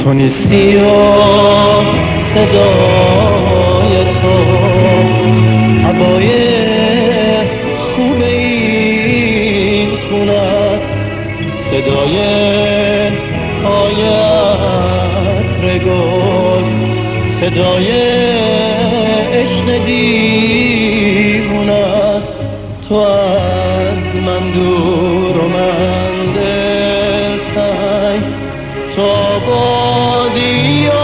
تو نیستی و صدای تو هوای خوب این خونه است، صدای پای عطر گل، صدای عشق دیوونه است. تو از من دور و من دلتنگ، تو آبادی و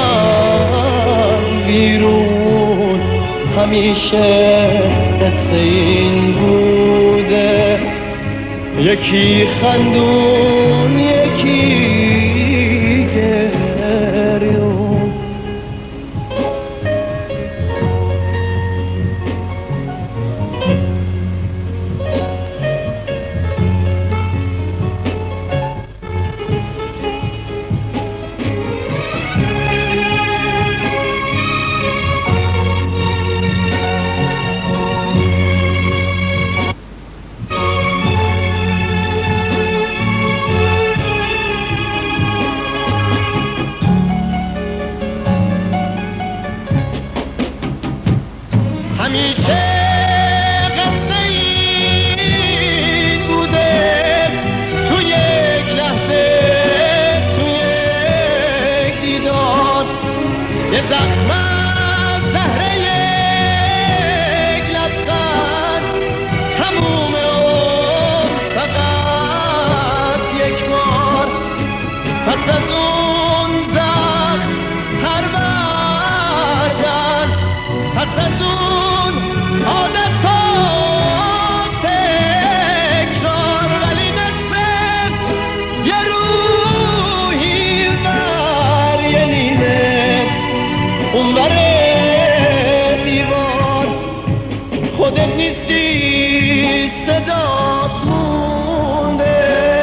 من بیرون، همیشه قصه این بوده، یکی خندون یکی گریون. همیشه قصه این بوده، تو یک لحظه، تو یک دیدار، یه زخم از زهره یک لبخند، تموم اون فقط یک بار. پس از اون زخم پروردن، پس از اون عادت و تکرار، ولی نصف یه روحی ور یه نیمه اون ور دیوار. خودت نیستی، صدات مونده،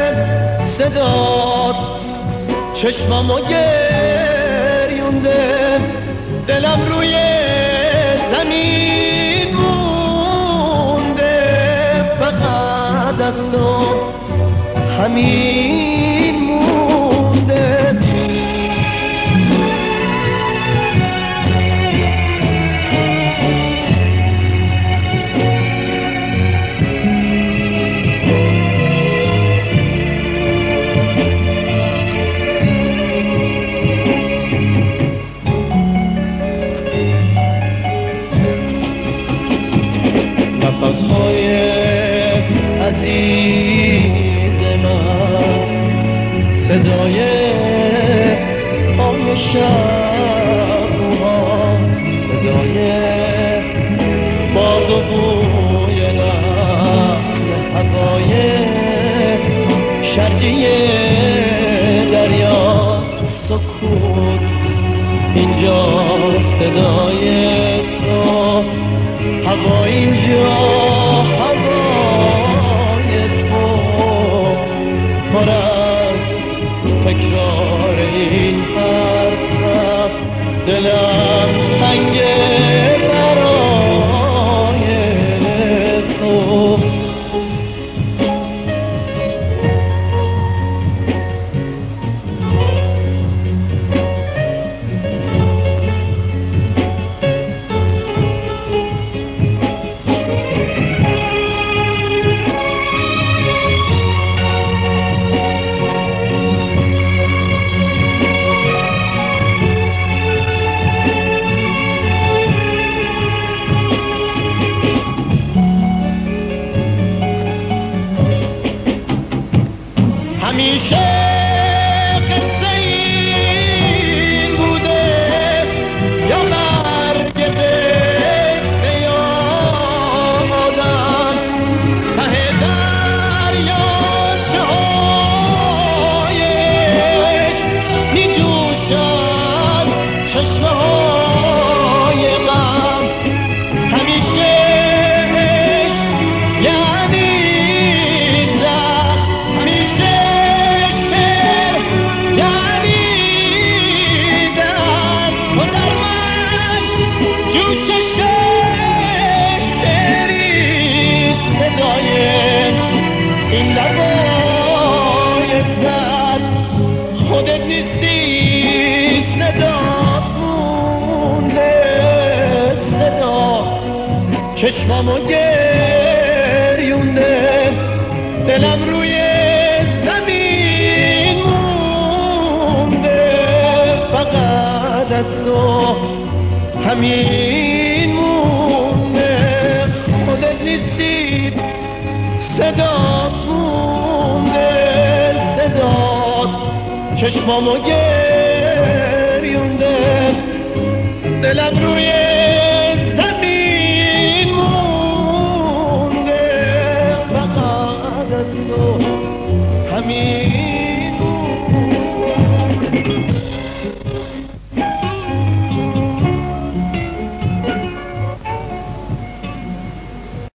صدات چشمامو گریونده، دلم روی زمین مونده، فقط از تو همین مونده. نفس‌های عزیز من، صدای پای شب‌هاست، صدای باد و بوی نخل، هوای شرجی دریاست. سکوت اینجا، صدای تو، هوا اینجا، هوای تو، پر از تکرار این حرفم، دلم تنگه برای تو. همیشه قصه این بوده، یا مرگ قصه یا آدم، ته دریاچه های عشق می جوشد چشمه های غم. همیشه عشق یعنی این لبای سر، خودت نیستی، چشمامو گریونده، دلم روی زمین مونده، فقط از تو همین مونده. خودت نیستی صدات مونده، صدات چشمامو گریونده، دلم روی